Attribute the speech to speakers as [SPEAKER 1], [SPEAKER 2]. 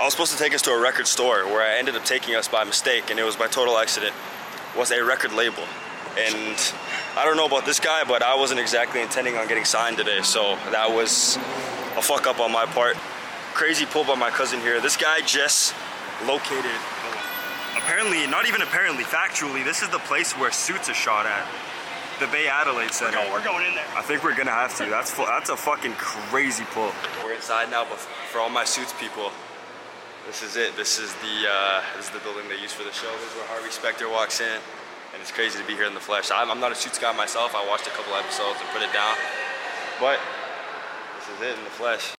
[SPEAKER 1] I was supposed to take us to a record store where I ended up taking us by mistake, and it was by total accident. Was a record label. And I don't know about this guy, but I wasn't exactly intending on getting signed today, so that was a fuck up on my part. Crazy pull by my cousin here. This guy just located, apparently, not even apparently, factually, this is the place where Suits are shot at. The Bay Adelaide Center.
[SPEAKER 2] We're going in there.
[SPEAKER 1] I think we're gonna have to. That's a fucking crazy pull. We're inside now, but for all my Suits people, this is it. This is the building they use for the show. This is where Harvey Specter walks in, and it's crazy to be here in the flesh. I'm not a Suits guy myself. I watched a couple episodes and put it down, but this is it in the flesh.